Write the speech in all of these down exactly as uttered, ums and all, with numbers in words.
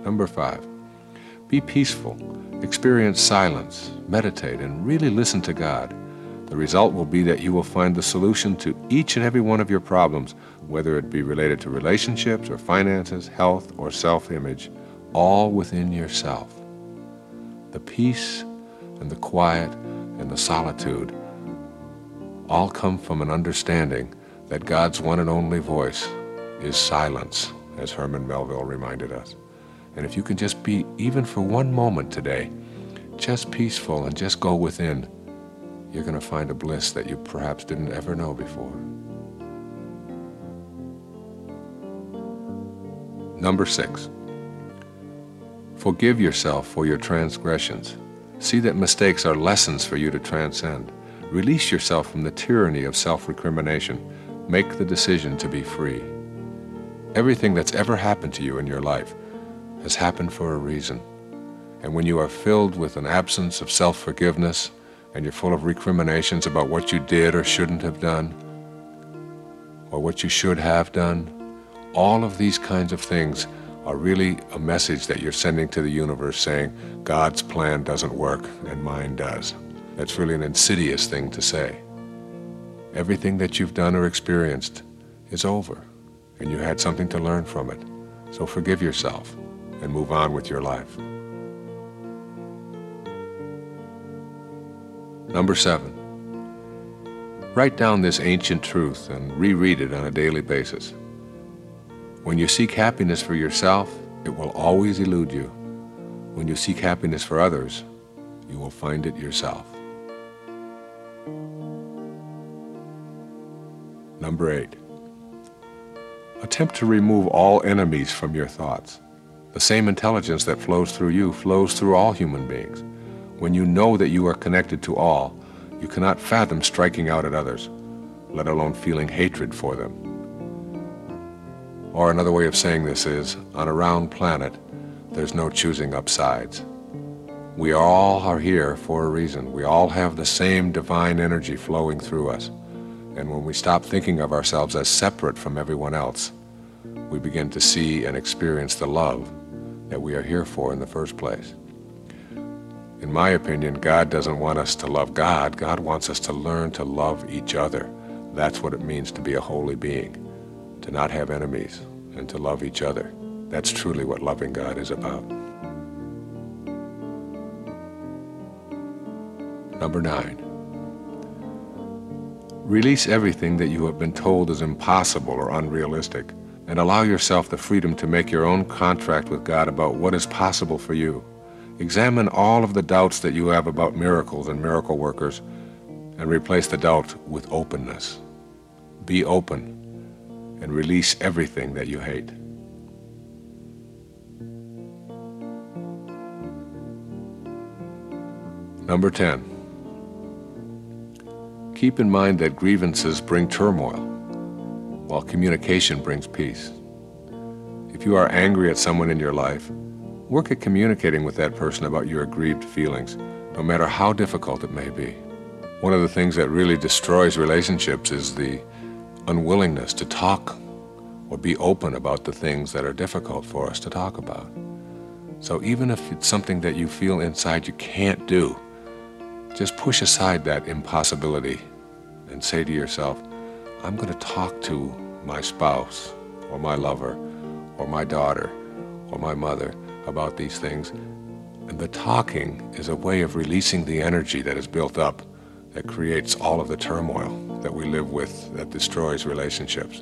Number five, be peaceful, experience silence, meditate, and really listen to God. The result will be that you will find the solution to each and every one of your problems, whether it be related to relationships or finances, health or self-image, all within yourself. The peace and the quiet and the solitude all come from an understanding that God's one and only voice is silence, as Herman Melville reminded us. And if you can just be, even for one moment today, just peaceful and just go within, you're going to find a bliss that you perhaps didn't ever know before. Number six, forgive yourself for your transgressions. See that mistakes are lessons for you to transcend. Release yourself from the tyranny of self-recrimination. Make the decision to be free. Everything that's ever happened to you in your life has happened for a reason. And when you are filled with an absence of self-forgiveness and you're full of recriminations about what you did or shouldn't have done, or what you should have done, all of these kinds of things are really a message that you're sending to the universe saying, God's plan doesn't work and mine does. That's really an insidious thing to say. Everything that you've done or experienced is over, and you had something to learn from it. So forgive yourself and move on with your life. Number seven, write down this ancient truth and reread it on a daily basis. When you seek happiness for yourself, it will always elude you. When you seek happiness for others, you will find it yourself. Number eight, attempt to remove all enemies from your thoughts. The same intelligence that flows through you flows through all human beings. When you know that you are connected to all, you cannot fathom striking out at others, let alone feeling hatred for them. Or another way of saying this is, on a round planet, there's no choosing up sides. We all are here for a reason. We all have the same divine energy flowing through us. And when we stop thinking of ourselves as separate from everyone else, we begin to see and experience the love that we are here for in the first place. In my opinion, God doesn't want us to love God. God wants us to learn to love each other. That's what it means to be a holy being, to not have enemies and to love each other. That's truly what loving God is about. Number nine, release everything that you have been told is impossible or unrealistic, and allow yourself the freedom to make your own contract with God about what is possible for you. Examine all of the doubts that you have about miracles and miracle workers, and replace the doubt with openness. Be open and release everything that you hate. Number ten, keep in mind that grievances bring turmoil, while communication brings peace. If you are angry at someone in your life, work at communicating with that person about your aggrieved feelings, no matter how difficult it may be. One of the things that really destroys relationships is the unwillingness to talk or be open about the things that are difficult for us to talk about. So even if it's something that you feel inside you can't do, just push aside that impossibility and say to yourself, I'm going to talk to my spouse or my lover or my daughter or my mother about these things. And the talking is a way of releasing the energy that is built up that creates all of the turmoil that we live with that destroys relationships.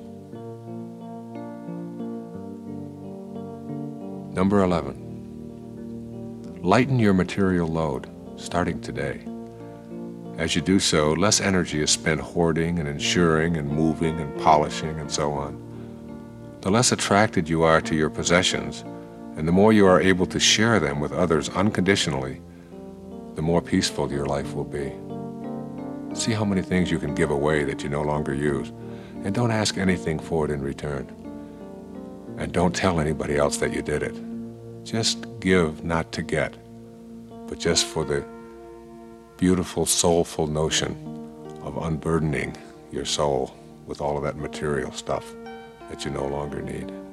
Number eleven, lighten your material load, starting today. As you do so, less energy is spent hoarding and insuring and moving and polishing and so on. The less attracted you are to your possessions, and the more you are able to share them with others unconditionally, the more peaceful your life will be. See how many things you can give away that you no longer use, and don't ask anything for it in return. And don't tell anybody else that you did it. Just give, not to get, but just for the beautiful, soulful notion of unburdening your soul with all of that material stuff that you no longer need.